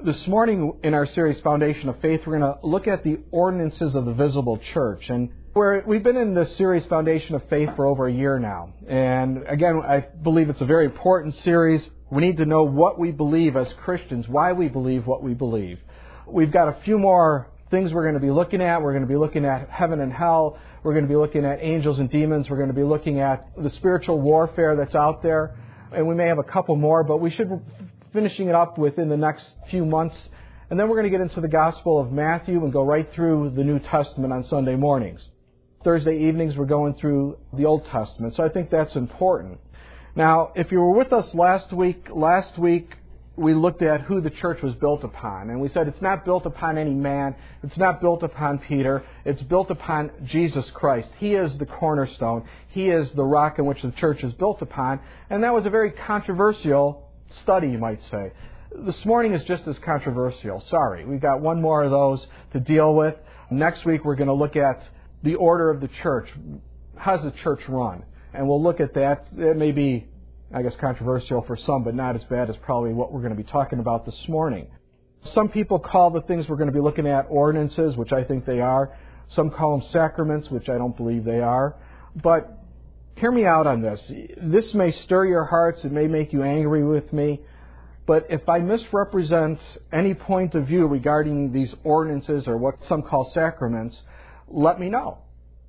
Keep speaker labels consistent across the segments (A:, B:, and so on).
A: This morning in our series, Foundation of Faith, we're going to look at the ordinances of the visible church. And we've been in this series, Foundation of Faith, for over a year now. And again, I believe it's a very important series. We need to know what we believe as Christians, why we believe what we believe. We've got a few more things we're going to be looking at. We're going to be looking at heaven and hell. We're going to be looking at angels and demons. We're going to be looking at the spiritual warfare that's out there. And we may have a couple more, but we should finishing it up within the next few months. And then we're going to get into the Gospel of Matthew and go right through the New Testament on Sunday mornings. Thursday evenings, we're going through the Old Testament. So I think that's important. Now, if you were with us last week we looked at who the church was built upon. And we said it's not built upon any man. It's not built upon Peter. It's built upon Jesus Christ. He is the cornerstone. He is the rock in which the church is built upon. And that was a very controversial study, you might say. This morning is just as controversial. Sorry. We've got one more of those to deal with. Next week we're going to look at the order of the church. How's the church run? And we'll look at that. It may be, I guess, controversial for some, but not as bad as probably what we're going to be talking about this morning. Some people call the things we're going to be looking at ordinances, which I think they are. Some call them sacraments, which I don't believe they are. But hear me out on this. This may stir your hearts. It may make you angry with me. But if I misrepresent any point of view regarding these ordinances or what some call sacraments, let me know.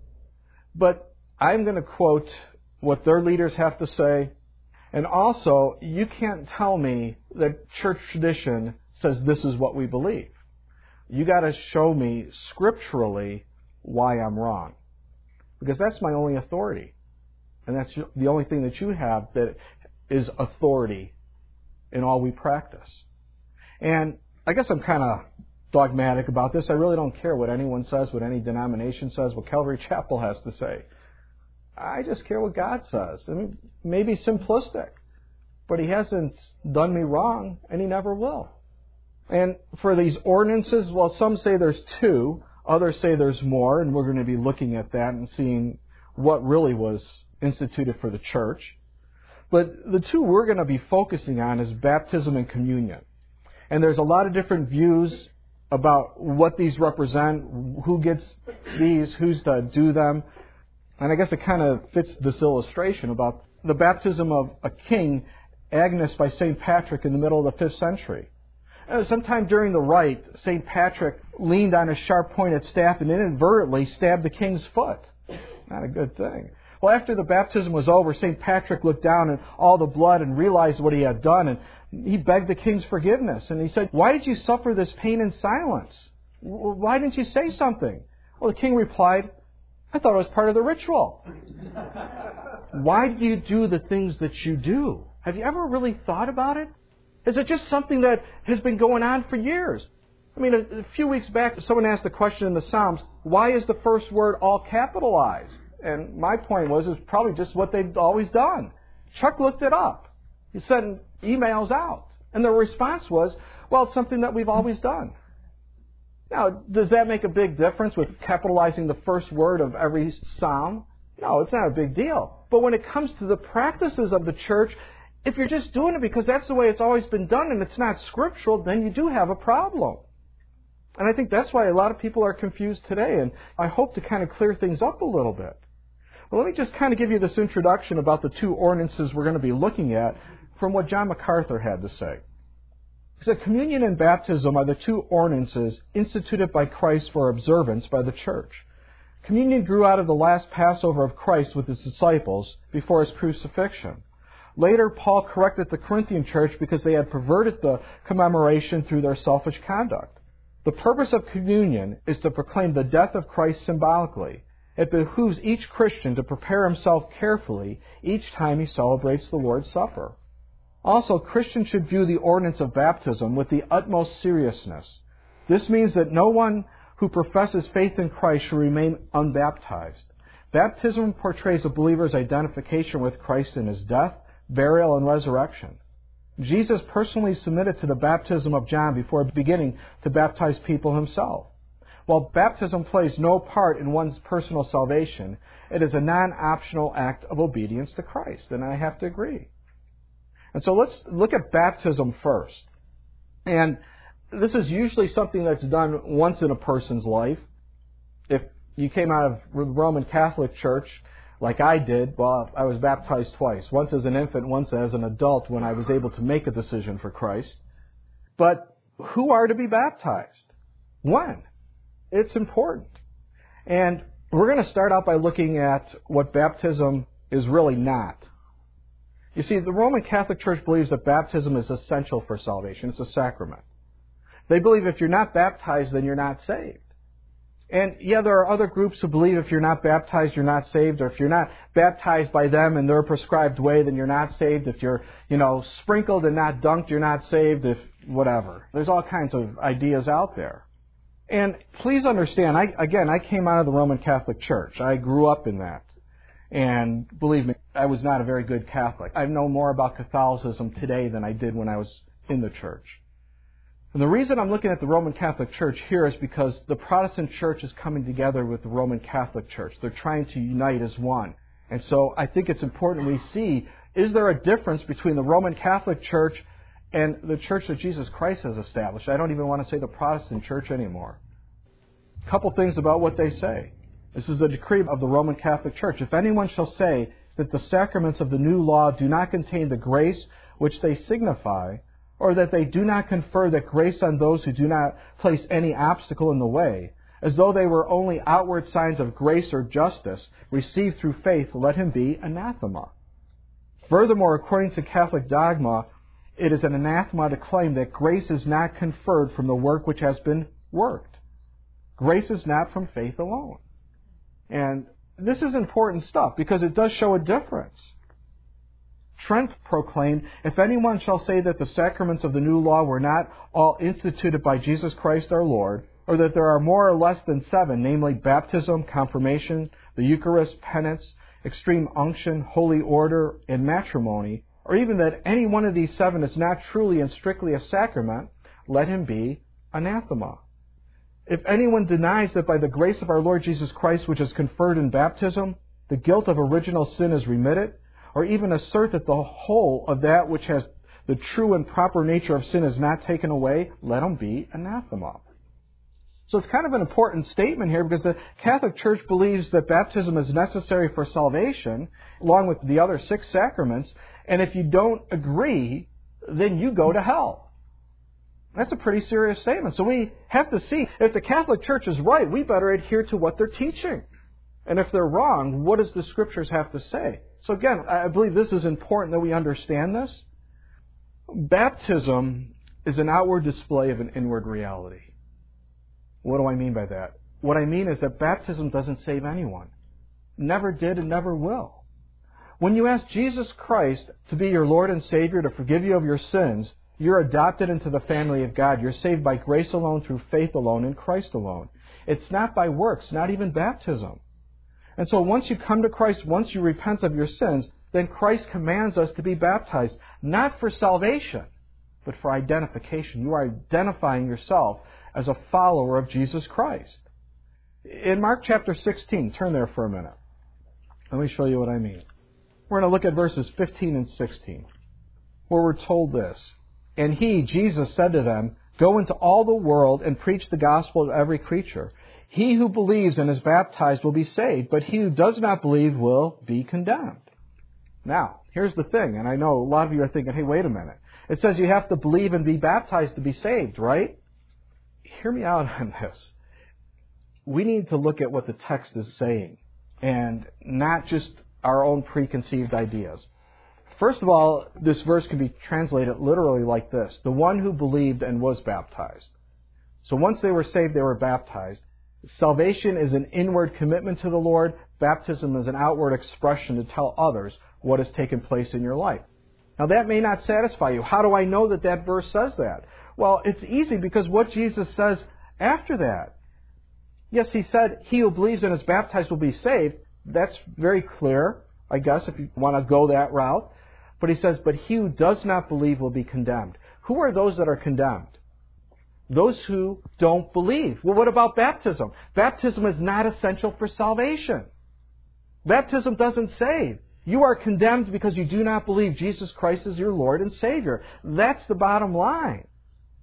A: But I'm going to quote what their leaders have to say. And also, you can't tell me that church tradition says this is what we believe. You got to show me scripturally why I'm wrong. Because that's my only authority. And that's the only thing that you have that is authority in all we practice. And I guess I'm kind of dogmatic about this. I really don't care what anyone says, what any denomination says, what Calvary Chapel has to say. I just care what God says. I mean, maybe simplistic, but He hasn't done me wrong, and He never will. And for these ordinances, well, some say there's two, others say there's more, and we're going to be looking at that and seeing what really was instituted for the church. But the two we're going to be focusing on is baptism and communion. And there's a lot of different views about what these represent, who gets these, who's to do them. And I guess it kind of fits this illustration about the baptism of a king, Agnes, by St. Patrick in the middle of the 5th century. Sometime during the rite, St. Patrick leaned on his sharp-pointed staff and inadvertently stabbed the king's foot. Not a good thing. Well, after the baptism was over, St. Patrick looked down at all the blood and realized what he had done, and he begged the king's forgiveness. And he said, "Why did you suffer this pain in silence? Why didn't you say something?" Well, the king replied, "I thought it was part of the ritual." Why do you do the things that you do? Have you ever really thought about it? Is it just something that has been going on for years? I mean, a few weeks back, someone asked the question in the Psalms, why is the first word all capitalized? And my point was, it's probably just what they've always done. Chuck looked it up. He sent emails out. And the response was, well, it's something that we've always done. Now, does that make a big difference with capitalizing the first word of every psalm? No, it's not a big deal. But when it comes to the practices of the church, if you're just doing it because that's the way it's always been done and it's not scriptural, then you do have a problem. And I think that's why a lot of people are confused today, and I hope to kind of clear things up a little bit. Well, let me just kind of give you this introduction about the two ordinances we're going to be looking at from what John MacArthur had to say. He said, communion and baptism are the two ordinances instituted by Christ for observance by the church. Communion grew out of the last Passover of Christ with his disciples before his crucifixion. Later, Paul corrected the Corinthian church because they had perverted the commemoration through their selfish conduct. The purpose of communion is to proclaim the death of Christ symbolically. It behooves each Christian to prepare himself carefully each time he celebrates the Lord's Supper. Also, Christians should view the ordinance of baptism with the utmost seriousness. This means that no one who professes faith in Christ should remain unbaptized. Baptism portrays a believer's identification with Christ in his death, burial, and resurrection. Jesus personally submitted to the baptism of John before beginning to baptize people himself. While baptism plays no part in one's personal salvation, it is a non-optional act of obedience to Christ, and I have to agree. And so let's look at baptism first. And this is usually something that's done once in a person's life. If you came out of the Roman Catholic Church, like I did, well, I was baptized twice. Once as an infant, once as an adult when I was able to make a decision for Christ. But who are to be baptized? When? It's important. And we're going to start out by looking at what baptism is really not. You see, the Roman Catholic Church believes that baptism is essential for salvation. It's a sacrament. They believe if you're not baptized, then you're not saved. And yeah, there are other groups who believe if you're not baptized, you're not saved, or if you're not baptized by them in their prescribed way, then you're not saved. If you're, sprinkled and not dunked, you're not saved. If whatever. There's all kinds of ideas out there. And please understand, I came out of the Roman Catholic Church. I grew up in that. And believe me, I was not a very good Catholic. I know more about Catholicism today than I did when I was in the church. And the reason I'm looking at the Roman Catholic Church here is because the Protestant Church is coming together with the Roman Catholic Church. They're trying to unite as one. And so I think it's important we see, is there a difference between the Roman Catholic Church and the church that Jesus Christ has established? I don't even want to say the Protestant Church anymore. A couple things about what they say. This is the decree of the Roman Catholic Church. If anyone shall say that the sacraments of the new law do not contain the grace which they signify, or that they do not confer that grace on those who do not place any obstacle in the way, as though they were only outward signs of grace or justice received through faith, let him be anathema. Furthermore, according to Catholic dogma, it is an anathema to claim that grace is not conferred from the work which has been worked. Grace is not from faith alone. And this is important stuff because it does show a difference. Trent proclaimed, if anyone shall say that the sacraments of the new law were not all instituted by Jesus Christ our Lord, or that there are more or less than 7, namely baptism, confirmation, the Eucharist, penance, extreme unction, holy order, and matrimony, or even that any one of these 7 is not truly and strictly a sacrament, let him be anathema. If anyone denies that by the grace of our Lord Jesus Christ, which is conferred in baptism, the guilt of original sin is remitted, or even assert that the whole of that which has the true and proper nature of sin is not taken away, let him be anathema. So it's kind of an important statement here because the Catholic Church believes that baptism is necessary for salvation, along with the other 6 sacraments, and if you don't agree, then you go to hell. That's a pretty serious statement. So we have to see, if the Catholic Church is right, we better adhere to what they're teaching. And if they're wrong, what does the Scriptures have to say? So again, I believe this is important that we understand this. Baptism is an outward display of an inward reality. What do I mean by that? What I mean is that baptism doesn't save anyone. Never did and never will. When you ask Jesus Christ to be your Lord and Savior, to forgive you of your sins, you're adopted into the family of God. You're saved by grace alone, through faith alone, in Christ alone. It's not by works, not even baptism. And so once you come to Christ, once you repent of your sins, then Christ commands us to be baptized, not for salvation, but for identification. You are identifying yourself as a follower of Jesus Christ. In Mark chapter 16, turn there for a minute. Let me show you what I mean. We're going to look at verses 15 and 16, where we're told this. And he, Jesus, said to them, go into all the world and preach the gospel to every creature. He who believes and is baptized will be saved, but he who does not believe will be condemned. Now, here's the thing, and I know a lot of you are thinking, hey, wait a minute. It says you have to believe and be baptized to be saved, right? Hear me out on this. We need to look at what the text is saying, and not just our own preconceived ideas. First of all, this verse can be translated literally like this. The one who believed and was baptized. So once they were saved, they were baptized. Salvation is an inward commitment to the Lord. Baptism is an outward expression to tell others what has taken place in your life. Now that may not satisfy you. How do I know that that verse says that? Well, it's easy because what Jesus says after that. Yes, he said, he who believes and is baptized will be saved. That's very clear, I guess, if you want to go that route. But he says, but he who does not believe will be condemned. Who are those that are condemned? Those who don't believe. Well, what about baptism? Baptism is not essential for salvation. Baptism doesn't save. You are condemned because you do not believe Jesus Christ is your Lord and Savior. That's the bottom line.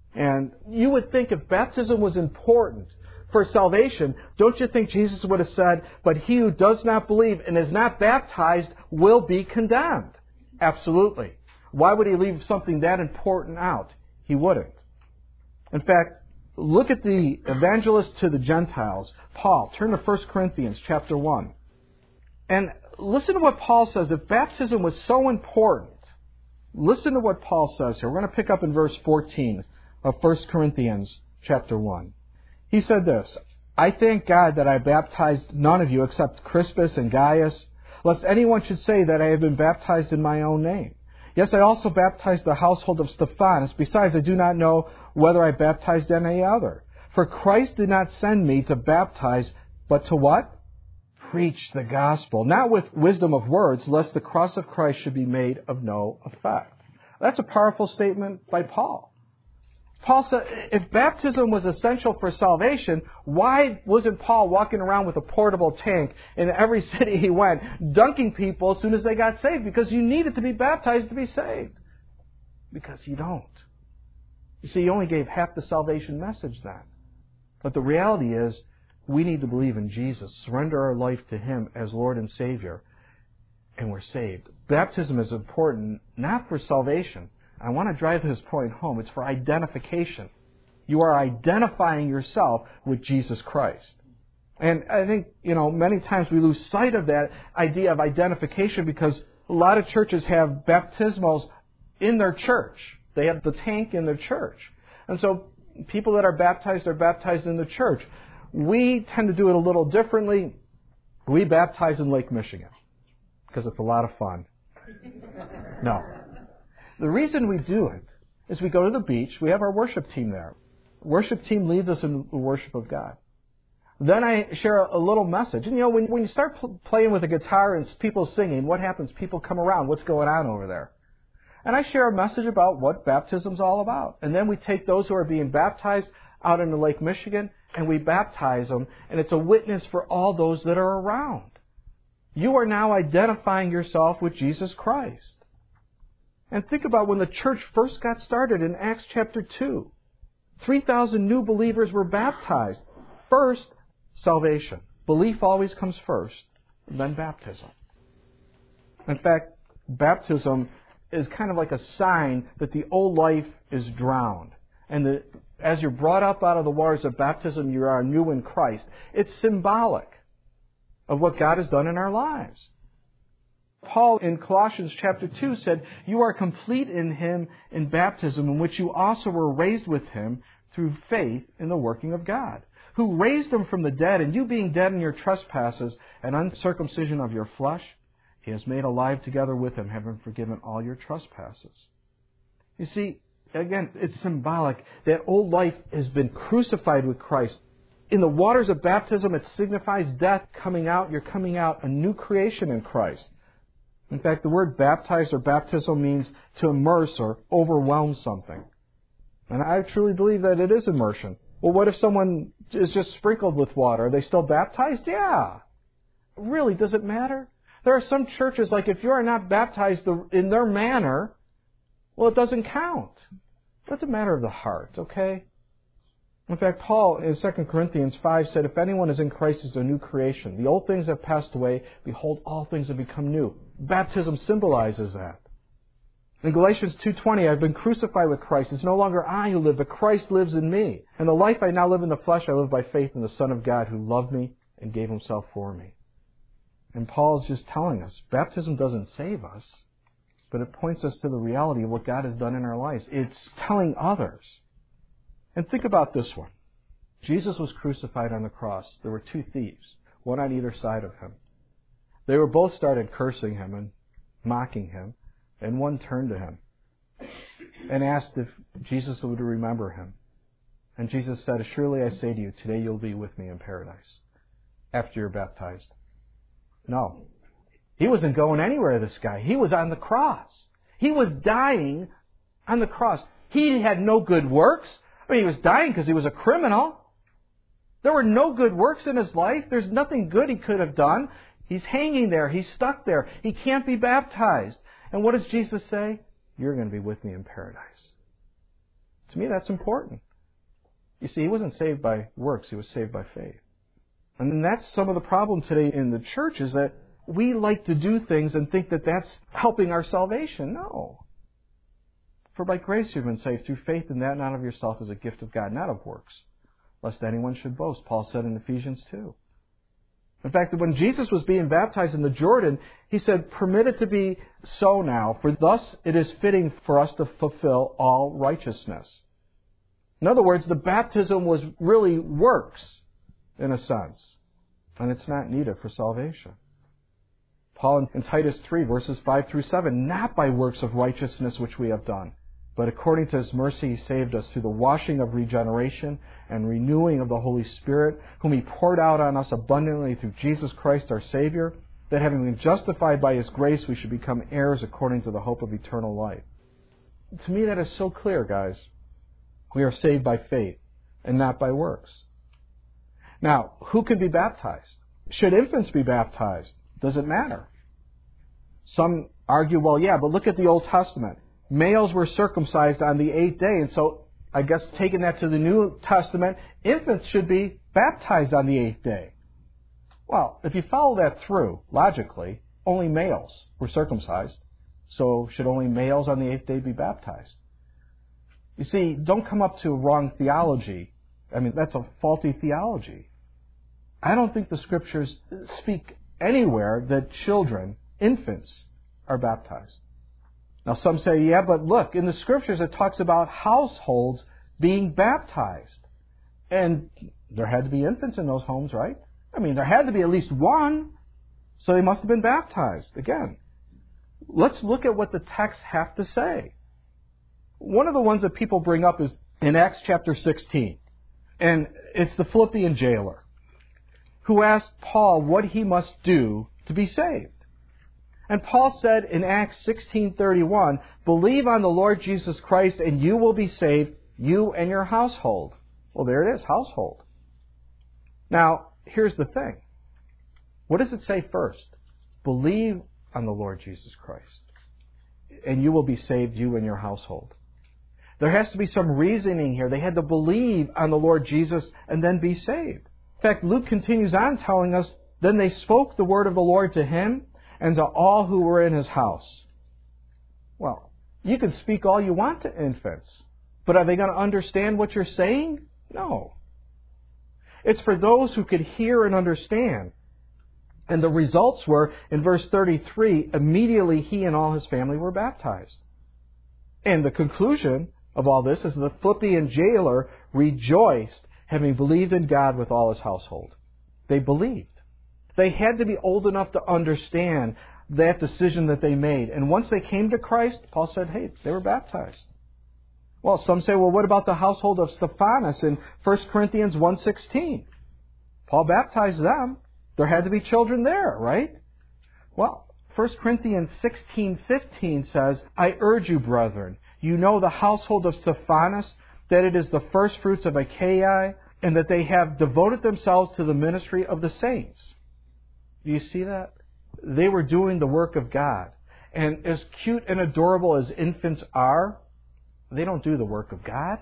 A: And you would think if baptism was important for salvation, don't you think Jesus would have said, but he who does not believe and is not baptized will be condemned? Absolutely. Why would he leave something that important out? He wouldn't. In fact, look at the evangelist to the Gentiles, Paul. Turn to 1 Corinthians chapter 1. And listen to what Paul says. If baptism was so important, listen to what Paul says here. We're going to pick up in verse 14 of 1 Corinthians chapter 1. He said this, I thank God that I baptized none of you except Crispus and Gaius, lest anyone should say that I have been baptized in my own name. Yes, I also baptized the household of Stephanas. Besides, I do not know whether I baptized any other. For Christ did not send me to baptize, but to what? Preach the gospel, not with wisdom of words, lest the cross of Christ should be made of no effect. That's a powerful statement by Paul. Paul said, if baptism was essential for salvation, why wasn't Paul walking around with a portable tank in every city he went, dunking people as soon as they got saved? Because you needed to be baptized to be saved. Because you don't. You see, he only gave half the salvation message then. But the reality is, we need to believe in Jesus, surrender our life to Him as Lord and Savior, and we're saved. Baptism is important, not for salvation. I want to drive this point home. It's for identification. You are identifying yourself with Jesus Christ. And I think, many times we lose sight of that idea of identification because a lot of churches have baptismals in their church. They have the tank in their church. And so people that are baptized in the church. We tend to do it a little differently. We baptize in Lake Michigan because it's a lot of fun. No. The reason we do it is we go to the beach. We have our worship team there. Worship team leads us in the worship of God. Then I share a little message. And when you start playing with a guitar and people singing, what happens? People come around. What's going on over there? And I share a message about what baptism's all about. And then we take those who are being baptized out into Lake Michigan and we baptize them. And it's a witness for all those that are around. You are now identifying yourself with Jesus Christ. And think about when the church first got started in Acts chapter 2. 3,000 new believers were baptized. First, salvation. Belief always comes first, then baptism. In fact, baptism is kind of like a sign that the old life is drowned. And as you're brought up out of the waters of baptism, you are new in Christ. It's symbolic of what God has done in our lives. Paul in Colossians chapter 2 said, you are complete in Him in baptism, in which you also were raised with Him through faith in the working of God, who raised Him from the dead, and you being dead in your trespasses and uncircumcision of your flesh, He has made alive together with Him, having forgiven all your trespasses. You see, again, it's symbolic. That old life has been crucified with Christ. In the waters of baptism, it signifies death coming out. You're coming out a new creation in Christ. In fact, the word baptize or baptism means to immerse or overwhelm something. And I truly believe that it is immersion. Well, what if someone is just sprinkled with water? Are they still baptized? Yeah. Really, does it matter? There are some churches, like if you are not baptized in their manner, well, it doesn't count. That's a matter of the heart, okay? In fact, Paul in 2 Corinthians 5 said, if anyone is in Christ, is a new creation. The old things have passed away. Behold, all things have become new. Baptism symbolizes that. In Galatians 2:20, I've been crucified with Christ. It's no longer I who live, but Christ lives in me. And the life I now live in the flesh, I live by faith in the Son of God who loved me and gave Himself for me. And Paul's just telling us, baptism doesn't save us, but it points us to the reality of what God has done in our lives. It's telling others. And think about this one. Jesus was crucified on the cross. There were two thieves, one on either side of Him. They were both started cursing Him and mocking Him, and one turned to Him and asked if Jesus would remember him. And Jesus said, surely I say to you, today you'll be with me in paradise after you're baptized. No. He wasn't going anywhere, this guy. He was on the cross. He was dying on the cross. He had no good works. I mean, he was dying because he was a criminal. There were no good works in his life. There's nothing good he could have done. He's hanging there. He's stuck there. He can't be baptized. And what does Jesus say? You're going to be with me in paradise. To me, that's important. You see, he wasn't saved by works. He was saved by faith. And that's some of the problem today in the church, is that we like to do things and think that that's helping our salvation. No. For by grace you've been saved through faith, and that not of yourself is a gift of God, not of works, lest anyone should boast, Paul said in Ephesians 2. In fact, when Jesus was being baptized in the Jordan, he said, "Permit it to be so now, for thus it is fitting for us to fulfill all righteousness." In other words, the baptism was really works, in a sense, and it's not needed for salvation. Paul in Titus 3, verses 5 through 7, "Not by works of righteousness which we have done, but according to His mercy He saved us through the washing of regeneration and renewing of the Holy Spirit, whom He poured out on us abundantly through Jesus Christ our Savior, that having been justified by His grace, we should become heirs according to the hope of eternal life." To me, that is so clear, guys. We are saved by faith and not by works. Now, who can be baptized? Should infants be baptized? Does it matter? Some argue, well, yeah, but look at the Old Testament. Males were circumcised on the 8th day, and so I guess taking that to the New Testament, infants should be baptized on the 8th day. Well, if you follow that through, logically, only males were circumcised, so should only males on the 8th day be baptized? You see, don't come up to wrong theology. I mean, that's a faulty theology. I don't think the Scriptures speak anywhere that children, infants, are baptized. Now some say, yeah, but look, in the Scriptures it talks about households being baptized. And there had to be infants in those homes, right? I mean, there had to be at least one, so they must have been baptized. Again, let's look at what the texts have to say. One of the ones that people bring up is in Acts chapter 16. And it's the Philippian jailer who asked Paul what he must do to be saved. And Paul said in Acts 16:31, "Believe on the Lord Jesus Christ and you will be saved, you and your household." Well, there it is, household. Now, here's the thing. What does it say first? Believe on the Lord Jesus Christ and you will be saved, you and your household. There has to be some reasoning here. They had to believe on the Lord Jesus and then be saved. In fact, Luke continues on telling us, "Then they spoke the word of the Lord to him and to all who were in his house." Well, you can speak all you want to infants, but are they going to understand what you're saying? No. It's for those who could hear and understand. And the results were, in verse 33, immediately he and all his family were baptized. And the conclusion of all this is the Philippian jailer rejoiced, having believed in God with all his household. They believed. They had to be old enough to understand that decision that they made. And once they came to Christ, Paul said, hey, they were baptized. Well, some say, well, what about the household of Stephanas in 1 Corinthians 1:16? Paul baptized them. There had to be children there, right? Well, 1 Corinthians 16:15 says, "I urge you, brethren, you know the household of Stephanas, that it is the first fruits of Achaia, and that they have devoted themselves to the ministry of the saints." Do you see that? They were doing the work of God. And as cute and adorable as infants are, they don't do the work of God.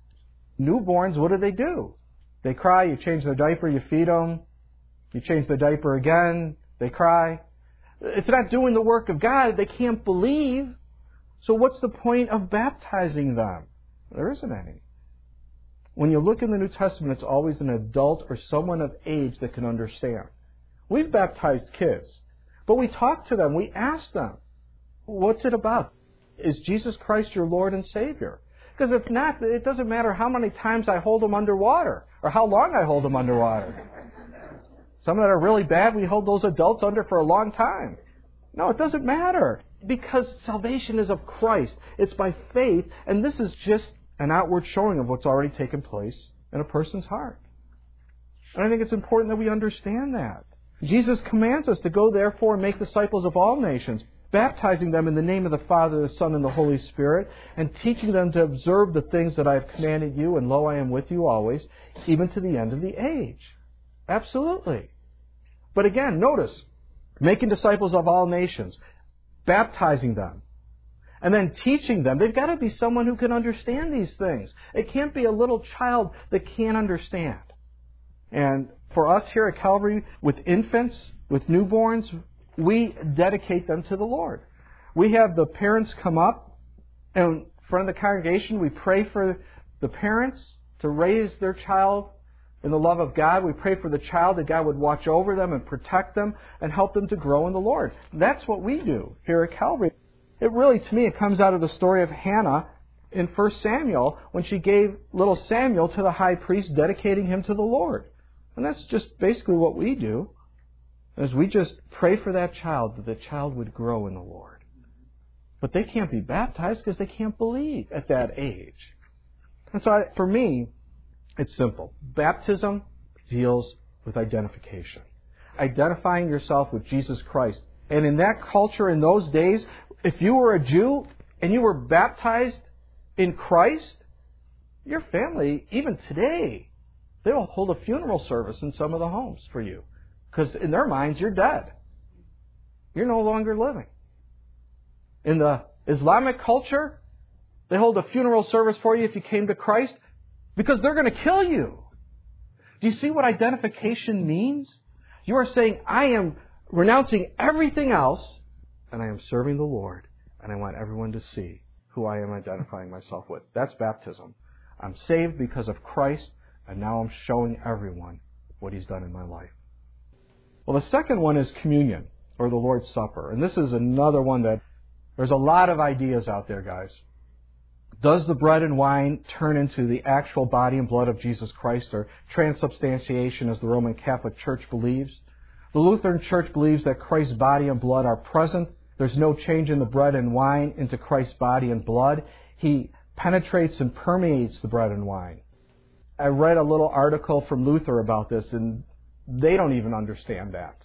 A: Newborns, what do? They cry, you change their diaper, you feed them, you change the diaper again, they cry. It's not doing the work of God. They can't believe. So what's the point of baptizing them? There isn't any. When you look in the New Testament, it's always an adult or someone of age that can understand. We've baptized kids, but we talk to them, we ask them, what's it about? Is Jesus Christ your Lord and Savior? Because if not, it doesn't matter how many times I hold them underwater or how long I hold them underwater. Some that are really bad, we hold those adults under for a long time. No, it doesn't matter because salvation is of Christ. It's by faith, and this is just an outward showing of what's already taken place in a person's heart. And I think it's important that we understand that. Jesus commands us to go, therefore, and make disciples of all nations, baptizing them in the name of the Father, the Son, and the Holy Spirit, and teaching them to observe the things that I have commanded you, and lo, I am with you always, even to the end of the age. Absolutely. But again, notice, making disciples of all nations, baptizing them. And then teaching them. They've got to be someone who can understand these things. It can't be a little child that can't understand. And for us here at Calvary, with infants, with newborns, we dedicate them to the Lord. We have the parents come up, and in front of the congregation, we pray for the parents to raise their child in the love of God. We pray for the child that God would watch over them and protect them and help them to grow in the Lord. That's what we do here at Calvary. It really, to me, it comes out of the story of Hannah in 1 Samuel when she gave little Samuel to the high priest, dedicating him to the Lord. And that's just basically what we do, is we just pray for that child, that the child would grow in the Lord. But they can't be baptized because they can't believe at that age. And so for me, it's simple. Baptism deals with identification. Identifying yourself with Jesus Christ. And in that culture, in those days, if you were a Jew and you were baptized in Christ, your family, even today, they will hold a funeral service in some of the homes for you. Because in their minds, you're dead. You're no longer living. In the Islamic culture, they hold a funeral service for you if you came to Christ because they're going to kill you. Do you see what identification means? You are saying, I am renouncing everything else and I am serving the Lord, and I want everyone to see who I am identifying myself with. That's baptism. I'm saved because of Christ, and now I'm showing everyone what He's done in my life. Well, the second one is communion, or the Lord's Supper. And this is another one that there's a lot of ideas out there, guys. Does the bread and wine turn into the actual body and blood of Jesus Christ, or transubstantiation, as the Roman Catholic Church believes? The Lutheran Church believes that Christ's body and blood are present. There's no change in the bread and wine into Christ's body and blood. He penetrates and permeates the bread and wine. I read a little article from Luther about this, and they don't even understand that.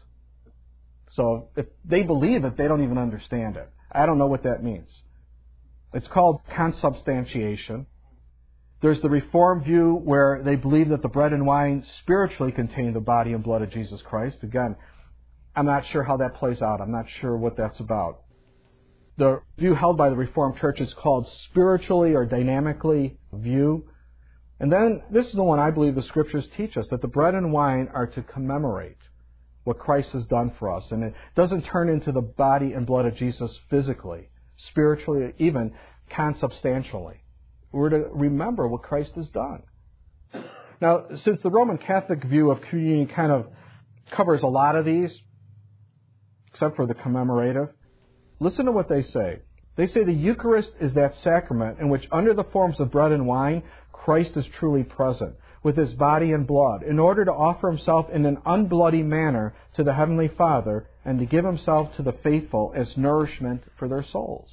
A: So if they believe it, they don't even understand it. I don't know what that means. It's called consubstantiation. There's the Reformed view where they believe that the bread and wine spiritually contain the body and blood of Jesus Christ. Again, I'm not sure how that plays out. I'm not sure what that's about. The view held by the Reformed Church is called spiritually or dynamically view. And then this is the one I believe the Scriptures teach us, that the bread and wine are to commemorate what Christ has done for us. And it doesn't turn into the body and blood of Jesus physically, spiritually, even consubstantially. We're to remember what Christ has done. Now, since the Roman Catholic view of communion kind of covers a lot of these, except for the commemorative, listen to what they say. They say the Eucharist is that sacrament in which, under the forms of bread and wine, Christ is truly present with His body and blood in order to offer Himself in an unbloody manner to the Heavenly Father and to give Himself to the faithful as nourishment for their souls.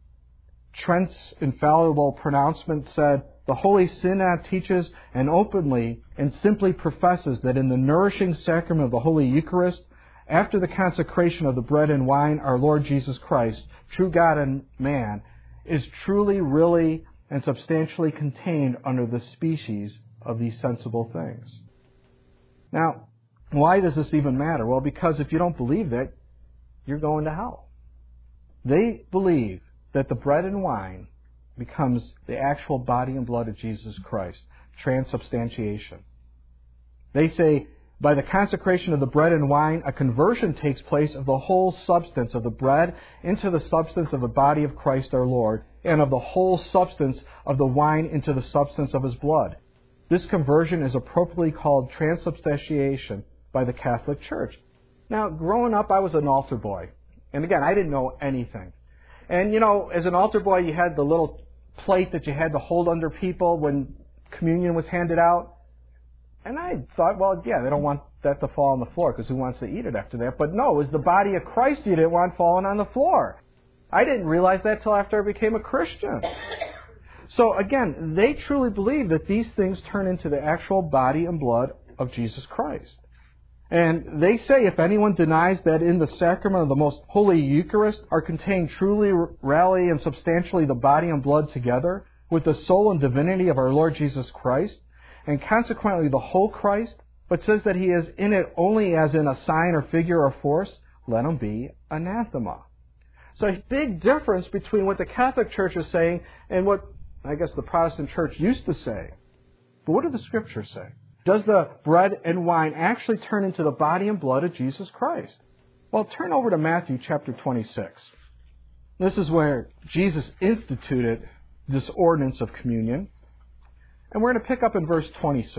A: Trent's infallible pronouncement said, the Holy Synod teaches and openly and simply professes that in the nourishing sacrament of the Holy Eucharist, after the consecration of the bread and wine, our Lord Jesus Christ, true God and man, is truly, really, and substantially contained under the species of these sensible things. Now, why does this even matter? Well, because if you don't believe that, you're going to hell. They believe that the bread and wine becomes the actual body and blood of Jesus Christ, transubstantiation. They say, by the consecration of the bread and wine, a conversion takes place of the whole substance of the bread into the substance of the body of Christ our Lord, and of the whole substance of the wine into the substance of His blood. This conversion is appropriately called transubstantiation by the Catholic Church. Now, growing up, I was an altar boy. And again, I didn't know anything. And, you know, as an altar boy, you had the little plate that you had to hold under people when communion was handed out. And I thought, well, yeah, they don't want that to fall on the floor because who wants to eat it after that? But no, it was the body of Christ you didn't want falling on the floor. I didn't realize that till after I became a Christian. So again, they truly believe that these things turn into the actual body and blood of Jesus Christ. And they say if anyone denies that in the sacrament of the most holy Eucharist are contained truly, really, and substantially the body and blood together with the soul and divinity of our Lord Jesus Christ, and consequently the whole Christ, but says that He is in it only as in a sign or figure or force, let him be anathema. So a big difference between what the Catholic Church is saying and what, I guess, the Protestant Church used to say. But what do the Scriptures say? Does the bread and wine actually turn into the body and blood of Jesus Christ? Well, turn over to Matthew chapter 26. This is where Jesus instituted this ordinance of communion. And we're going to pick up in verse 26.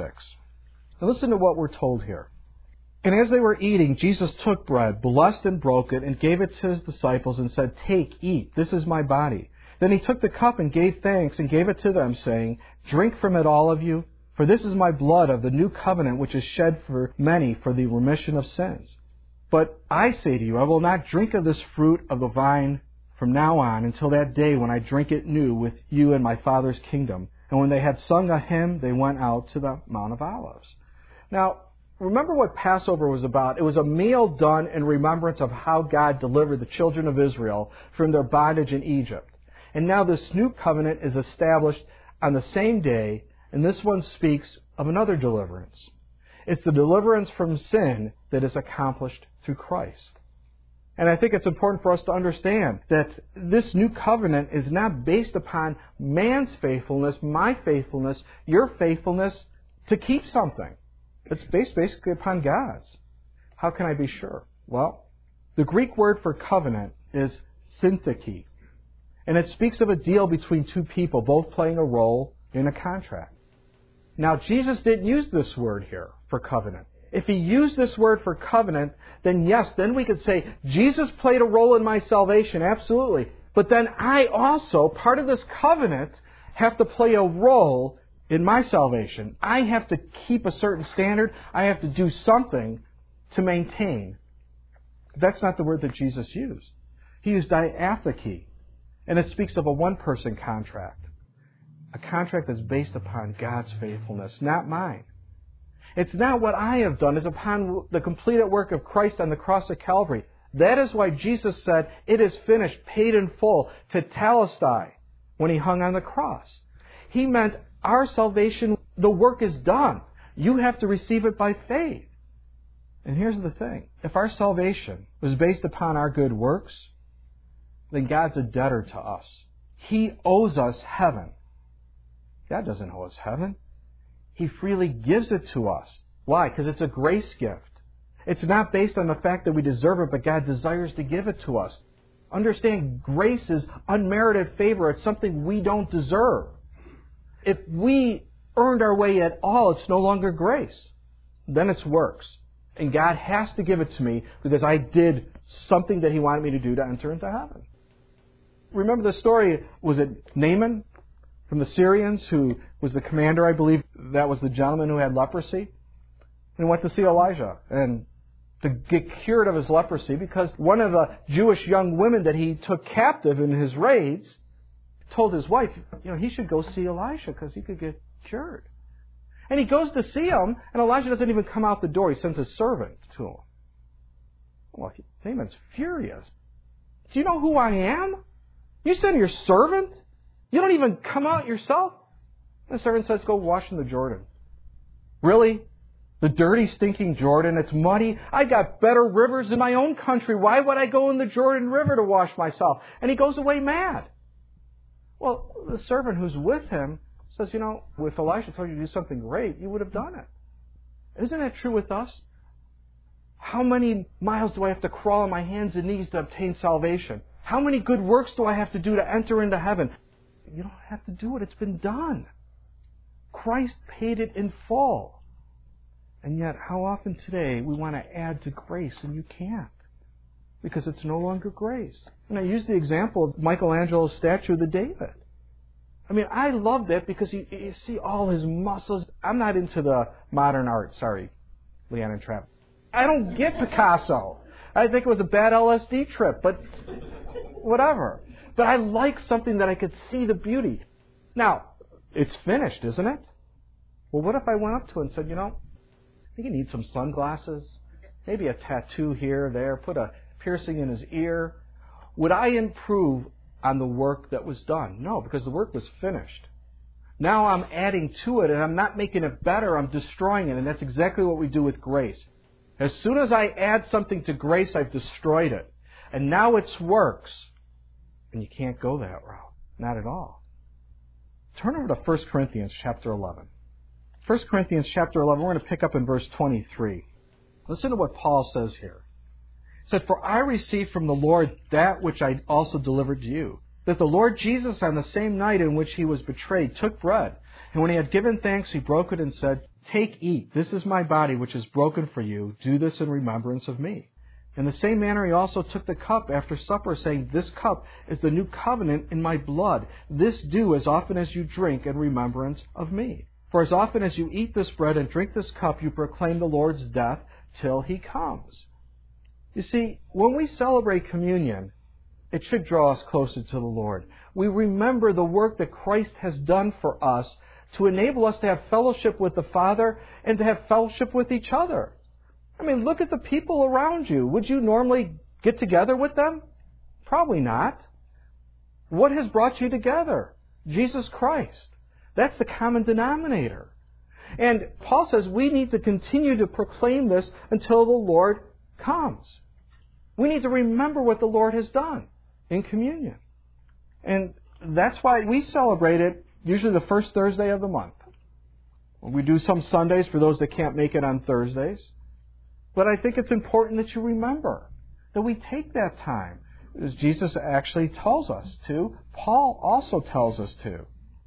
A: Now listen to what we're told here. And as they were eating, Jesus took bread, blessed and broke it, and gave it to his disciples and said, "Take, eat, this is my body." Then he took the cup and gave thanks and gave it to them, saying, "Drink from it, all of you, for this is my blood of the new covenant, which is shed for many for the remission of sins. But I say to you, I will not drink of this fruit of the vine from now on until that day when I drink it new with you in my Father's kingdom." And when they had sung a hymn, they went out to the Mount of Olives. Now, remember what Passover was about. It was a meal done in remembrance of how God delivered the children of Israel from their bondage in Egypt. And now this new covenant is established on the same day, and this one speaks of another deliverance. It's the deliverance from sin that is accomplished through Christ. And I think it's important for us to understand that this new covenant is not based upon man's faithfulness, my faithfulness, your faithfulness to keep something. It's based basically upon God's. How can I be sure? Well, the Greek word for covenant is syntheke. And it speaks of a deal between two people, both playing a role in a contract. Now, Jesus didn't use this word here for covenant. If he used this word for covenant, then yes, then we could say, Jesus played a role in my salvation, absolutely. But then I also, part of this covenant, have to play a role in my salvation. I have to keep a certain standard. I have to do something to maintain. That's not the word that Jesus used. He used diatheke, and it speaks of a one-person contract. A contract that's based upon God's faithfulness, not mine. It's not what I have done. It's upon the completed work of Christ on the cross of Calvary. That is why Jesus said, "It is finished," paid in full, tetelestai, when he hung on the cross. He meant our salvation, the work is done. You have to receive it by faith. And here's the thing. If our salvation was based upon our good works, then God's a debtor to us. He owes us heaven. God doesn't owe us heaven. He freely gives it to us. Why? Because it's a grace gift. It's not based on the fact that we deserve it, but God desires to give it to us. Understand, grace is unmerited favor. It's something we don't deserve. If we earned our way at all, it's no longer grace. Then it's works. And God has to give it to me because I did something that He wanted me to do to enter into heaven. Remember the story, was it Naaman from the Syrians, who was the commander, I believe, that was the gentleman who had leprosy, and went to see Elijah and to get cured of his leprosy because one of the Jewish young women that he took captive in his raids told his wife, he should go see Elisha because he could get cured. And he goes to see him, and Elijah doesn't even come out the door. He sends his servant to him. Well, Naaman's furious. Do you know who I am? You send your servant? You don't even come out yourself? And the servant says, "Go wash in the Jordan." Really? The dirty, stinking Jordan? It's muddy. I got better rivers in my own country. Why would I go in the Jordan River to wash myself? And he goes away mad. Well, the servant who's with him says, if Elisha told you to do something great, you would have done it. Isn't that true with us? How many miles do I have to crawl on my hands and knees to obtain salvation? How many good works do I have to do to enter into heaven? You don't have to do it. It's been done. Christ paid it in full. And yet, how often today we want to add to grace and you can't. Because it's no longer grace. And I use the example of Michelangelo's statue of the David. I love that because you see all his muscles. I'm not into the modern art. Sorry, Leanne and Trav. I don't get Picasso. I think it was a bad LSD trip, but whatever. But I like something that I could see the beauty. Now, it's finished, isn't it? Well, what if I went up to it and said, I think he needs some sunglasses, maybe a tattoo here or there, put a piercing in his ear. Would I improve on the work that was done? No, because the work was finished. Now I'm adding to it, and I'm not making it better, I'm destroying it, and that's exactly what we do with grace. As soon as I add something to grace, I've destroyed it. And now it's works. And you can't go that route. Not at all. Turn over to 1 Corinthians chapter 11. 1 Corinthians chapter 11, we're going to pick up in verse 23. Listen to what Paul says here. He said, "For I received from the Lord that which I also delivered to you, that the Lord Jesus on the same night in which he was betrayed took bread, and when he had given thanks, he broke it and said, 'Take, eat, this is my body which is broken for you. Do this in remembrance of me.' In the same manner he also took the cup after supper, saying, 'This cup is the new covenant in my blood. This do as often as you drink in remembrance of me. For as often as you eat this bread and drink this cup, you proclaim the Lord's death till he comes.'" You see, when we celebrate communion, it should draw us closer to the Lord. We remember the work that Christ has done for us to enable us to have fellowship with the Father and to have fellowship with each other. I mean, look at the people around you. Would you normally get together with them? Probably not. What has brought you together? Jesus Christ. That's the common denominator. And Paul says we need to continue to proclaim this until the Lord comes. We need to remember what the Lord has done in communion. And that's why we celebrate it usually the first Thursday of the month. We do some Sundays for those that can't make it on Thursdays. But I think it's important that you remember that we take that time, as Jesus actually tells us to. Paul also tells us to.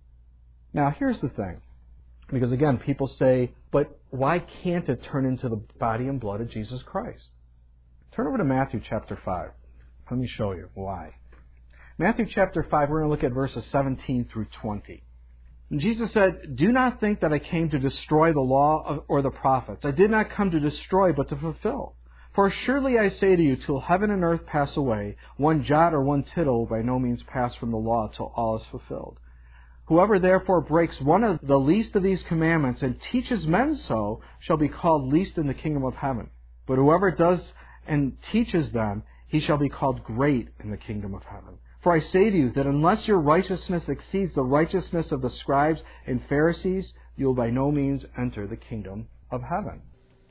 A: Now, here's the thing. Because again, people say, but why can't it turn into the body and blood of Jesus Christ? Turn over to Matthew chapter 5. Let me show you why. Matthew chapter 5, we're going to look at verses 17 through 20. And Jesus said, "Do not think that I came to destroy the law or the prophets. I did not come to destroy, but to fulfill. For surely I say to you, till heaven and earth pass away, one jot or one tittle will by no means pass from the law till all is fulfilled. Whoever therefore breaks one of the least of these commandments and teaches men so shall be called least in the kingdom of heaven. But whoever does and teaches them, he shall be called great in the kingdom of heaven. For I say to you that unless your righteousness exceeds the righteousness of the scribes and Pharisees, you will by no means enter the kingdom of heaven."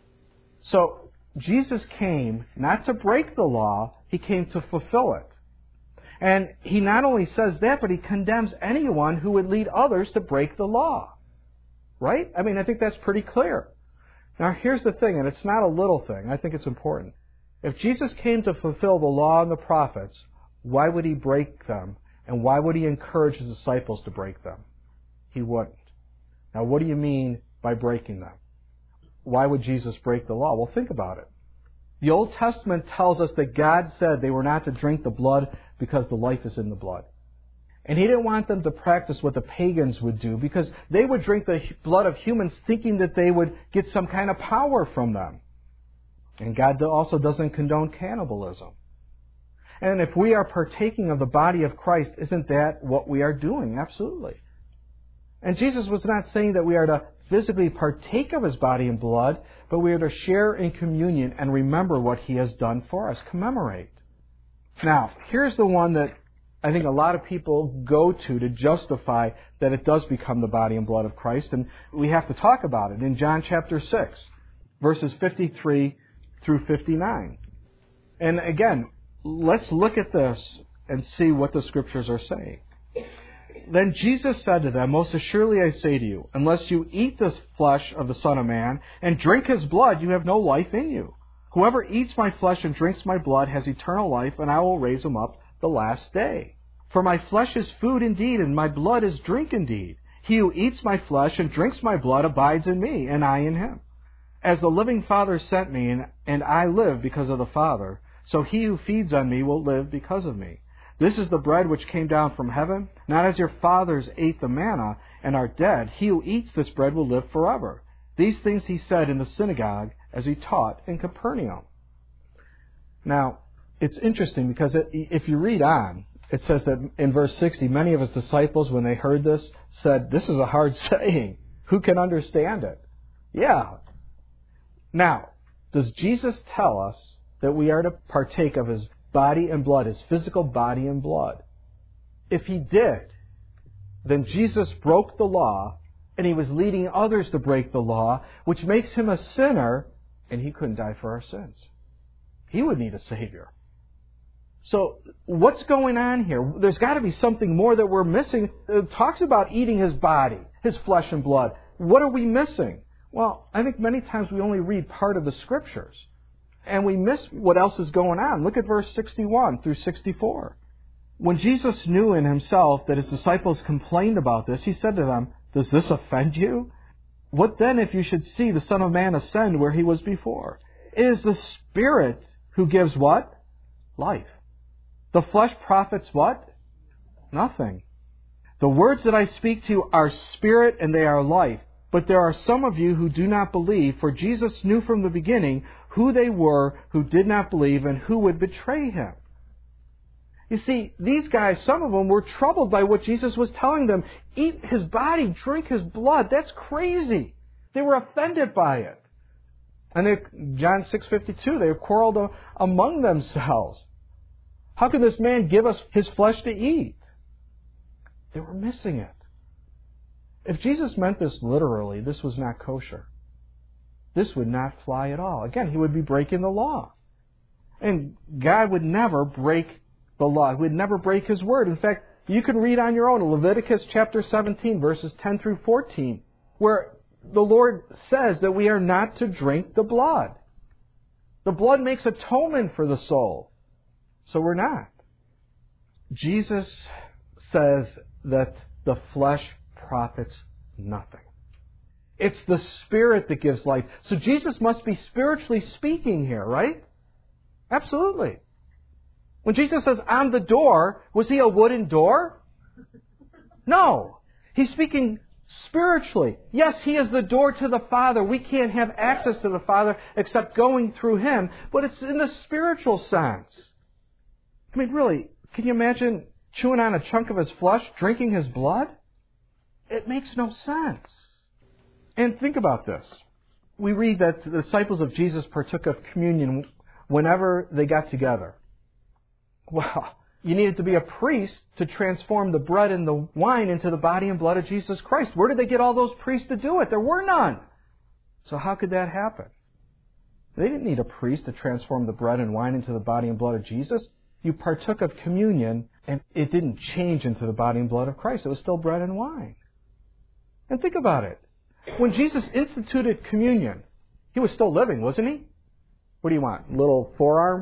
A: So, Jesus came not to break the law, he came to fulfill it. And he not only says that, but he condemns anyone who would lead others to break the law. Right? I mean, I think that's pretty clear. Now, here's the thing, and it's not a little thing. I think it's important. If Jesus came to fulfill the law and the prophets, why would he break them? And why would he encourage his disciples to break them? He wouldn't. Now, what do you mean by breaking them? Why would Jesus break the law? Well, think about it. The Old Testament tells us that God said they were not to drink the blood because the life is in the blood. And he didn't want them to practice what the pagans would do because they would drink the blood of humans thinking that they would get some kind of power from them. And God also doesn't condone cannibalism. And if we are partaking of the body of Christ, isn't that what we are doing? Absolutely. And Jesus was not saying that we are to physically partake of his body and blood, but we are to share in communion and remember what he has done for us, commemorate. Now, here's the one that I think a lot of people go to justify that it does become the body and blood of Christ, and we have to talk about it in John chapter 6, verses 53 through 59. And again, let's look at this and see what the Scriptures are saying. Then Jesus said to them, "Most assuredly I say to you, unless you eat the flesh of the Son of Man and drink his blood, you have no life in you. Whoever eats my flesh and drinks my blood has eternal life, and I will raise him up the last day. For my flesh is food indeed, and my blood is drink indeed. He who eats my flesh and drinks my blood abides in me, and I in him. As the living Father sent me, and I live because of the Father, so he who feeds on me will live because of me. This is the bread which came down from heaven, not as your fathers ate the manna and are dead. He who eats this bread will live forever." These things he said in the synagogue as he taught in Capernaum. Now, it's interesting because if you read on, it says that in verse 60, many of his disciples, when they heard this, said, "This is a hard saying. Who can understand it?" Yeah. Now, does Jesus tell us that we are to partake of his body and blood, his physical body and blood? If he did, then Jesus broke the law, and he was leading others to break the law, which makes him a sinner, and he couldn't die for our sins. He would need a Savior. So what's going on here? There's got to be something more that we're missing. It talks about eating His body, His flesh and blood. What are we missing? Well, I think many times we only read part of the Scriptures, and we miss what else is going on. Look at verse 61 through 64. When Jesus knew in Himself that His disciples complained about this, He said to them, "Does this offend you? What then if you should see the Son of Man ascend where He was before? It is the Spirit who gives" what? Life. The flesh profits what? Nothing. The words that I speak to you are spirit and they are life. But there are some of you who do not believe, for Jesus knew from the beginning who they were who did not believe and who would betray Him. You see, these guys, some of them were troubled by what Jesus was telling them. Eat His body, drink His blood. That's crazy. They were offended by it. And John 6:52, they quarreled among themselves. How can this man give us His flesh to eat? They were missing it. If Jesus meant this literally, this was not kosher. This would not fly at all. Again, He would be breaking the law. And God would never break the law. He would never break His word. In fact, you can read on your own Leviticus chapter 17, verses 10 through 14, where the Lord says that we are not to drink the blood. The blood makes atonement for the soul. So we're not. Jesus says that the flesh profits nothing. It's the Spirit that gives life. So Jesus must be spiritually speaking here, right? Absolutely. When Jesus says, "I'm the door," was He a wooden door? No. He's speaking spiritually. Yes, He is the door to the Father. We can't have access to the Father except going through Him. But it's in the spiritual sense. I mean, really, can you imagine chewing on a chunk of His flesh, drinking His blood? It makes no sense. And think about this. We read that the disciples of Jesus partook of communion whenever they got together. Well, you needed to be a priest to transform the bread and the wine into the body and blood of Jesus Christ. Where did they get all those priests to do it? There were none. So how could that happen? They didn't need a priest to transform the bread and wine into the body and blood of Jesus. You partook of communion, and it didn't change into the body and blood of Christ. It was still bread and wine. And think about it. When Jesus instituted communion, He was still living, wasn't He? What do you want? Little forearm?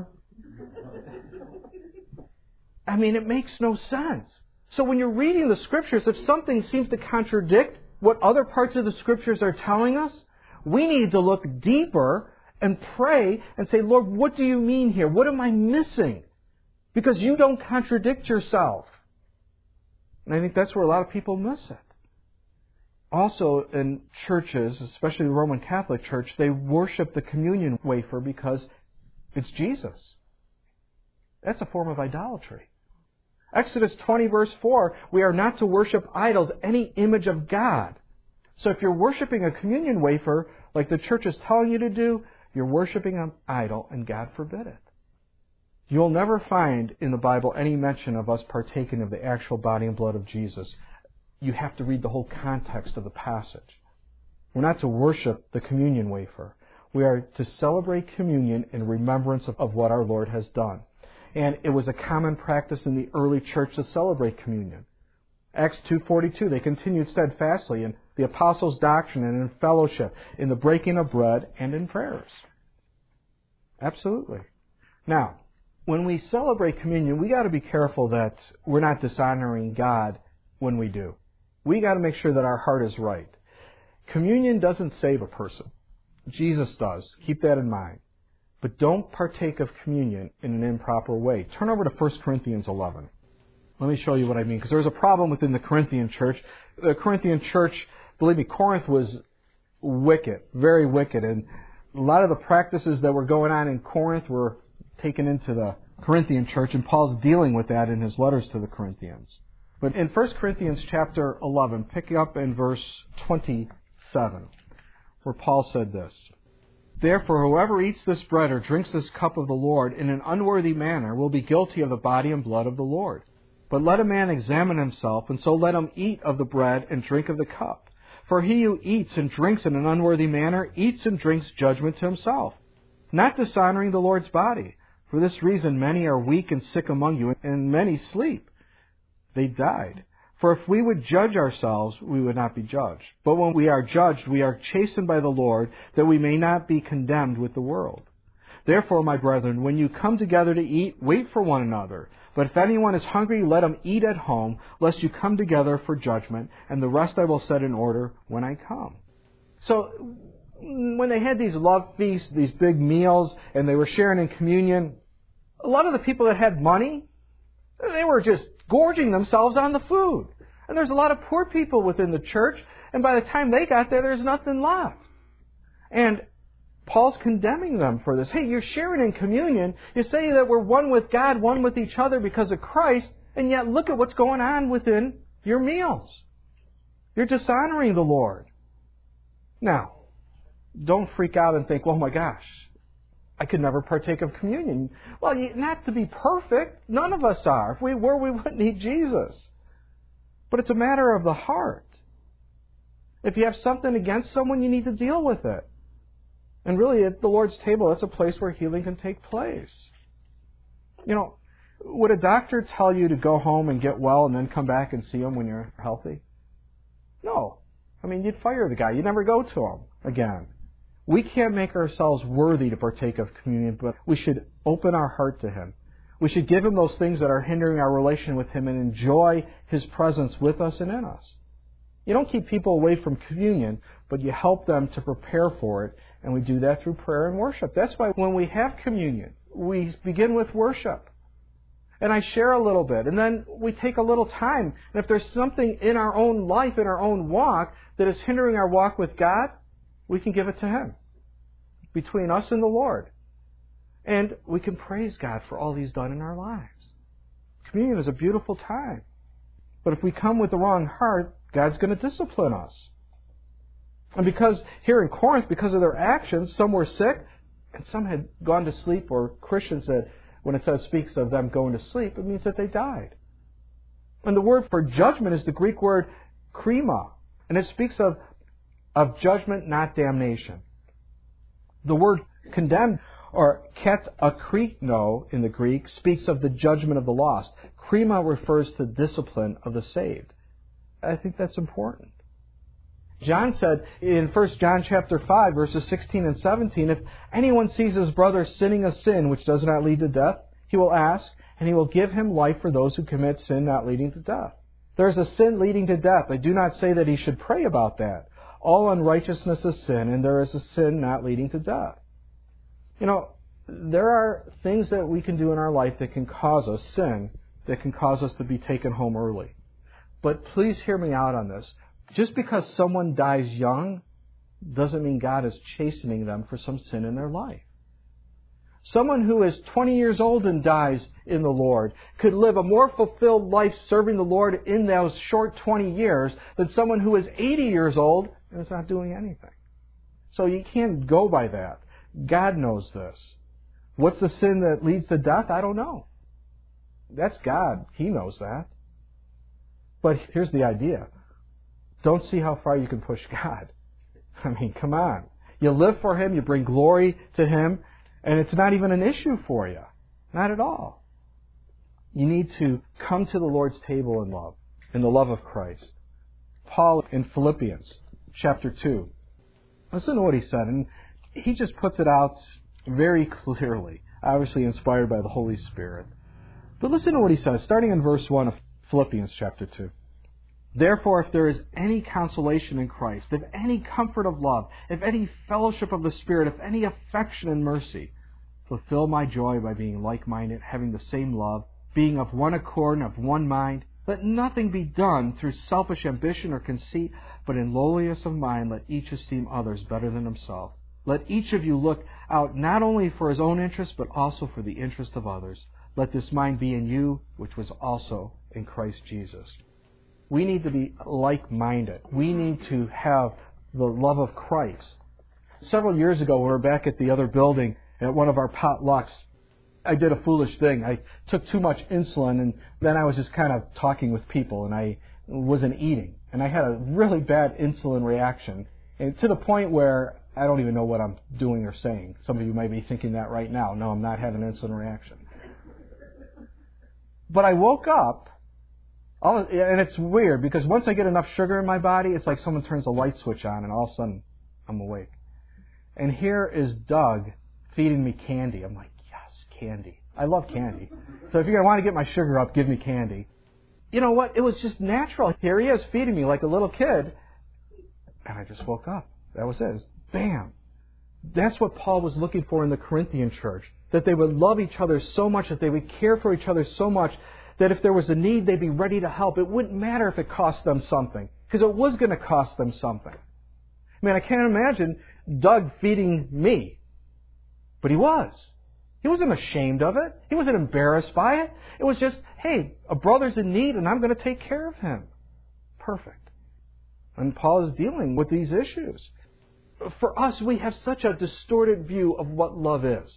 A: I mean, it makes no sense. So when you're reading the Scriptures, if something seems to contradict what other parts of the Scriptures are telling us, we need to look deeper and pray and say, "Lord, what do you mean here? What am I missing? Because you don't contradict yourself." And I think that's where a lot of people miss it. Also, in churches, especially the Roman Catholic Church, they worship the communion wafer because it's Jesus. That's a form of idolatry. Exodus 20, verse 4, we are not to worship idols, any image of God. So if you're worshiping a communion wafer, like the church is telling you to do, you're worshiping an idol, and God forbid it. You'll never find in the Bible any mention of us partaking of the actual body and blood of Jesus. You have to read the whole context of the passage. We're not to worship the communion wafer. We are to celebrate communion in remembrance of what our Lord has done. And it was a common practice in the early church to celebrate communion. Acts 2:42, they continued steadfastly in the apostles' doctrine and in fellowship, in the breaking of bread and in prayers. Absolutely. Now, when we celebrate communion, we got to be careful that we're not dishonoring God when we do. We got to make sure that our heart is right. Communion doesn't save a person. Jesus does. Keep that in mind. But don't partake of communion in an improper way. Turn over to 1 Corinthians 11. Let me show you what I mean, because there was a problem within the Corinthian church. The Corinthian church, believe me, Corinth was wicked, very wicked, and a lot of the practices that were going on in Corinth were taken into the Corinthian church, and Paul's dealing with that in his letters to the Corinthians. But in 1 Corinthians chapter 11, pick up in verse 27, where Paul said this, "Therefore, whoever eats this bread or drinks this cup of the Lord in an unworthy manner will be guilty of the body and blood of the Lord. But let a man examine himself, and so let him eat of the bread and drink of the cup. For he who eats and drinks in an unworthy manner eats and drinks judgment to himself, not dishonoring the Lord's body. For this reason many are weak and sick among you, and many sleep. They died. For if we would judge ourselves, we would not be judged. But when we are judged, we are chastened by the Lord, that we may not be condemned with the world. Therefore, my brethren, when you come together to eat, wait for one another. But if anyone is hungry, let him eat at home, lest you come together for judgment, and the rest I will set in order when I come. So, when they had these love feasts, these big meals, and they were sharing in communion, a lot of the people that had money, they were just gorging themselves on the food. And there's a lot of poor people within the church, and by the time they got there, there's nothing left. And Paul's condemning them for this. Hey, you're sharing in communion. You say that we're one with God, one with each other because of Christ, and yet look at what's going on within your meals. You're dishonoring the Lord. Now, don't freak out and think, oh my gosh, I could never partake of communion. Well, not to be perfect. None of us are. If we were, we wouldn't need Jesus. But it's a matter of the heart. If you have something against someone, you need to deal with it. And really, at the Lord's table, that's a place where healing can take place. You know, would a doctor tell you to go home and get well and then come back and see him when you're healthy? No. I mean, you'd fire the guy. You'd never go to him again. We can't make ourselves worthy to partake of communion, but we should open our heart to Him. We should give Him those things that are hindering our relation with Him and enjoy His presence with us and in us. You don't keep people away from communion, but you help them to prepare for it, and we do that through prayer and worship. That's why when we have communion, we begin with worship. And I share a little bit, and then we take a little time. And if there's something in our own life, in our own walk, that is hindering our walk with God, we can give it to Him, between us and the Lord. And we can praise God for all He's done in our lives. Communion is a beautiful time. But if we come with the wrong heart, God's going to discipline us. And because here in Corinth, because of their actions, some were sick, and some had gone to sleep, or Christians that, when it speaks of them going to sleep, it means that they died. And the word for judgment is the Greek word krima, and it speaks of judgment, not damnation. The word condemned, or katakrino in the Greek, speaks of the judgment of the lost. Krima refers to discipline of the saved. I think that's important. John said in 1 John chapter 5, verses 16 and 17, if anyone sees his brother sinning a sin which does not lead to death, he will ask, and He will give him life for those who commit sin not leading to death. There is a sin leading to death. I do not say that he should pray about that. All unrighteousness is sin, and there is a sin not leading to death. You know, there are things that we can do in our life that can cause us sin, that can cause us to be taken home early. But please hear me out on this. Just because someone dies young doesn't mean God is chastening them for some sin in their life. Someone who is 20 years old and dies in the Lord could live a more fulfilled life serving the Lord in those short 20 years than someone who is 80 years old and is not doing anything. So you can't go by that. God knows this. What's the sin that leads to death? I don't know. That's God. He knows that. But here's the idea. Don't see how far you can push God. I mean, come on. You live for Him, you bring glory to Him, and it's not even an issue for you. Not at all. You need to come to the Lord's table in love, in the love of Christ. Paul in Philippians chapter 2. Listen to what he said, and he just puts it out very clearly, obviously inspired by the Holy Spirit. But listen to what he says, starting in verse 1 of Philippians chapter 2. Therefore, if there is any consolation in Christ, if any comfort of love, if any fellowship of the Spirit, if any affection and mercy, fulfill my joy by being like-minded, having the same love, being of one accord and of one mind. Let nothing be done through selfish ambition or conceit, but in lowliness of mind let each esteem others better than himself. Let each of you look out not only for his own interest, but also for the interest of others. Let this mind be in you, which was also in Christ Jesus. We need to be like-minded. We need to have the love of Christ. Several years ago, we were back at the other building at one of our potlucks. I did a foolish thing. I took too much insulin, and then I was just kind of talking with people, and I wasn't eating. And I had a really bad insulin reaction. And to the point where I don't even know what I'm doing or saying. Some of you might be thinking that right now. No, I'm not having an insulin reaction. But I woke up, and it's weird because once I get enough sugar in my body, it's like someone turns a light switch on and all of a sudden I'm awake. And here is Doug feeding me candy. I'm like, yes, candy. I love candy. So if you're going to want to get my sugar up, give me candy. You know what? It was just natural. Here he is feeding me like a little kid. And I just woke up. That was it. Bam. That's what Paul was looking for in the Corinthian church. That they would love each other so much, that they would care for each other so much, that if there was a need, they'd be ready to help. It wouldn't matter if it cost them something, because it was going to cost them something. I mean, I can't imagine Doug feeding me. But he was. He wasn't ashamed of it. He wasn't embarrassed by it. It was just, hey, a brother's in need and I'm going to take care of him. Perfect. And Paul is dealing with these issues. For us, we have such a distorted view of what love is.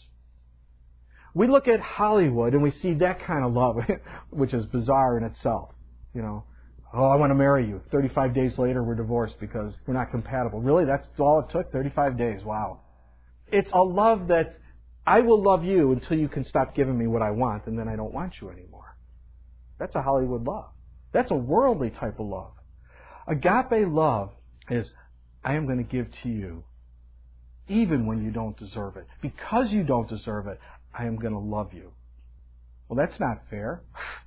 A: We look at Hollywood and we see that kind of love, which is bizarre in itself. You know, oh, I want to marry you. 35 days later, we're divorced because we're not compatible. Really? That's all it took? 35 days. Wow. It's a love that I will love you until you can stop giving me what I want, and then I don't want you anymore. That's a Hollywood love. That's a worldly type of love. Agape love is, I am going to give to you even when you don't deserve it. Because you don't deserve it, I am going to love you. Well, that's not fair.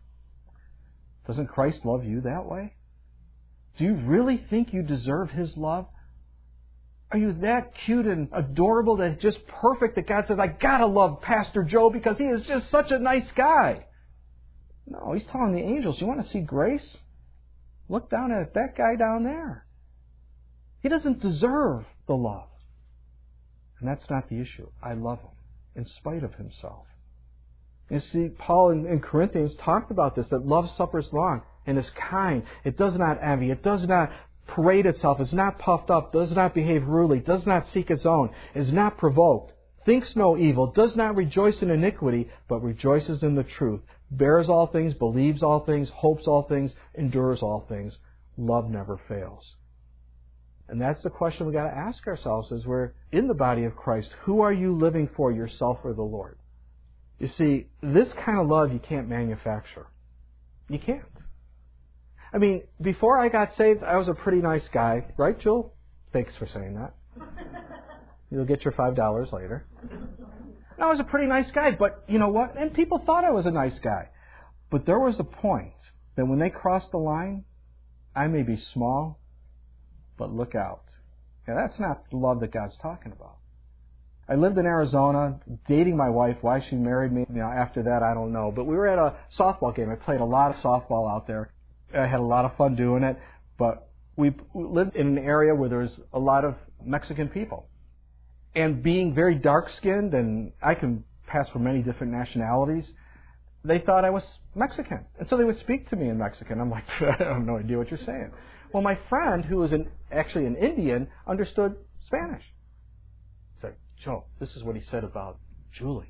A: Doesn't Christ love you that way? Do you really think you deserve His love? Are you that cute and adorable, that just perfect, that God says, I gotta love Pastor Joe because he is just such a nice guy? No, He's telling the angels, you want to see grace? Look down at that guy down there. He doesn't deserve the love. And that's not the issue. I love him in spite of himself. You see, Paul in Corinthians talked about this, that love suffers long and is kind. It does not envy. It does not parade itself, is not puffed up, does not behave rudely, does not seek its own, is not provoked, thinks no evil, does not rejoice in iniquity, but rejoices in the truth, bears all things, believes all things, hopes all things, endures all things. Love never fails. And that's the question we've got to ask ourselves as we're in the body of Christ. Who are you living for, yourself or the Lord? You see, this kind of love you can't manufacture. You can't. I mean, before I got saved, I was a pretty nice guy. Right, Jill? Thanks for saying that. You'll get your $5 later. I was a pretty nice guy, but you know what? And people thought I was a nice guy. But there was a point that when they crossed the line, I may be small, but look out. Now, that's not the love that God's talking about. I lived in Arizona, dating my wife. Why she married me, after that, I don't know. But we were at a softball game. I played a lot of softball out there. I had a lot of fun doing it, but we lived in an area where there's a lot of Mexican people. And being very dark-skinned, and I can pass for many different nationalities, they thought I was Mexican. And so they would speak to me in Mexican. I'm like, I have no idea what you're saying. Well, my friend, who was actually an Indian, understood Spanish. He said, Joe, this is what he said about Julie.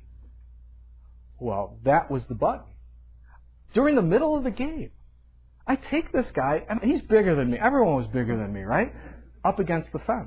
A: Well, that was the button. During the middle of the game, I take this guy, and he's bigger than me. Everyone was bigger than me, right? Up against the fence.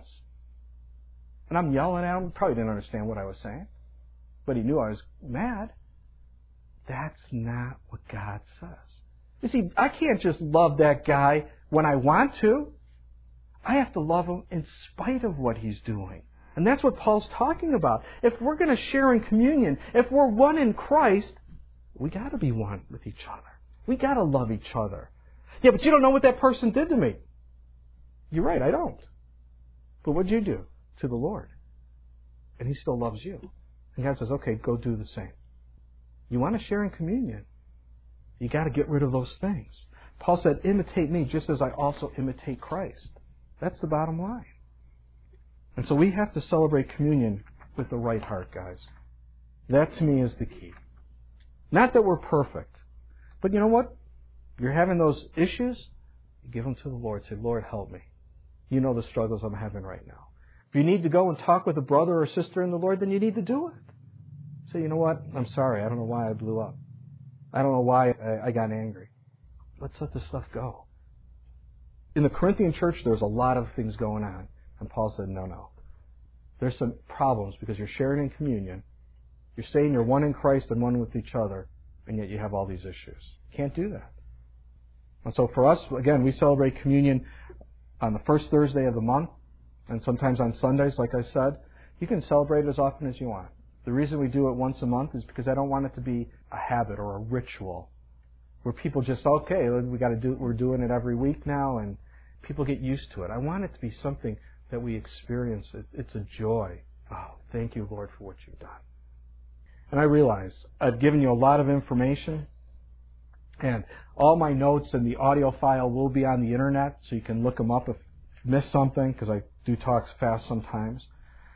A: And I'm yelling at him. He probably didn't understand what I was saying. But he knew I was mad. That's not what God says. You see, I can't just love that guy when I want to. I have to love him in spite of what he's doing. And that's what Paul's talking about. If we're going to share in communion, if we're one in Christ, we got to be one with each other. We got to love each other. Yeah, but you don't know what that person did to me. You're right, I don't. But what'd you do to the Lord? And He still loves you. And God says, okay, go do the same. You want to share in communion, you got to get rid of those things. Paul said, imitate me just as I also imitate Christ. That's the bottom line. And so we have to celebrate communion with the right heart, guys. That to me is the key. Not that we're perfect, but you know what? You're having those issues, you give them to the Lord. Say, Lord, help me. You know the struggles I'm having right now. If you need to go and talk with a brother or sister in the Lord, then you need to do it. Say, you know what? I'm sorry. I don't know why I blew up. I don't know why I got angry. Let's let this stuff go. In the Corinthian church, there's a lot of things going on. And Paul said, no. There's some problems because you're sharing in communion. You're saying you're one in Christ and one with each other, and yet you have all these issues. You can't do that. And so for us, again, we celebrate communion on the first Thursday of the month, and sometimes on Sundays, like I said. You can celebrate it as often as you want. The reason we do it once a month is because I don't want it to be a habit or a ritual where people just, okay, we're doing it every week now, and people get used to it. I want it to be something that we experience. It's a joy. Oh, thank you, Lord, for what you've done. And I realize I've given you a lot of information, and all my notes and the audio file will be on the internet, so you can look them up if you miss something, because I do talk fast sometimes.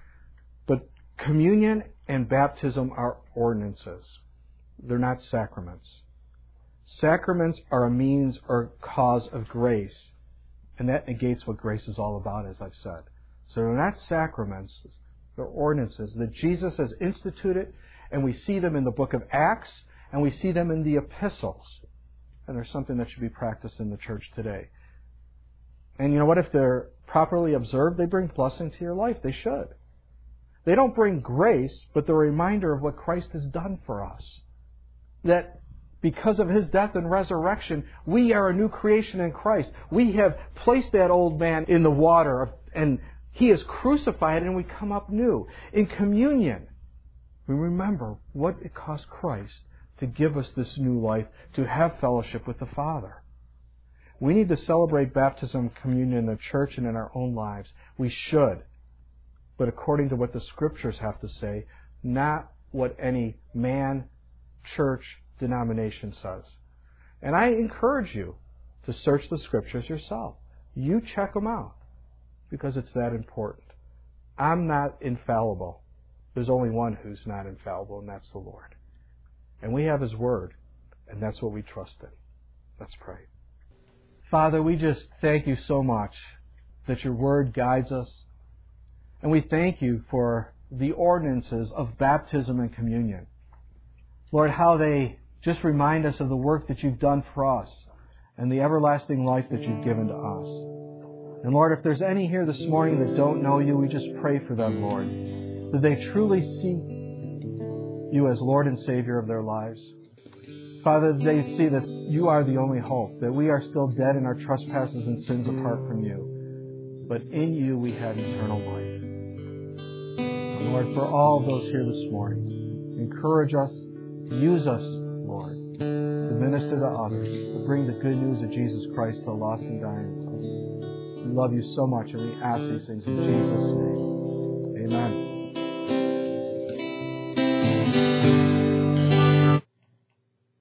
A: But communion and baptism are ordinances. They're not sacraments. Sacraments are a means or cause of grace, and that negates what grace is all about, as I've said. So they're not sacraments. They're ordinances that Jesus has instituted, and we see them in the book of Acts, and we see them in the epistles. And there's something that should be practiced in the church today. And you know what? If they're properly observed, they bring blessing to your life. They should. They don't bring grace, but the reminder of what Christ has done for us. That because of His death and resurrection, we are a new creation in Christ. We have placed that old man in the water, and He is crucified, and we come up new. In communion, we remember what it cost Christ to give us this new life, to have fellowship with the Father. We need to celebrate baptism and communion in the church and in our own lives. We should. But according to what the Scriptures have to say, not what any man, church, denomination says. And I encourage you to search the Scriptures yourself. You check them out, because it's that important. I'm not infallible. There's only one who's not infallible, and that's the Lord. And we have His Word, and that's what we trust in. Let's pray. Father, we just thank You so much that Your Word guides us. And we thank You for the ordinances of baptism and communion. Lord, how they just remind us of the work that You've done for us and the everlasting life that You've given to us. And Lord, if there's any here this morning that don't know You, we just pray for them, Lord, that they truly see You as Lord and Savior of their lives. Father, they see that You are the only hope, that we are still dead in our trespasses and sins apart from You. But in You we have eternal life. And Lord, for all of those here this morning, encourage us, use us, Lord, to minister to others, to bring the good news of Jesus Christ to a lost and dying world. We love You so much, and we ask these things in Jesus' name. Amen.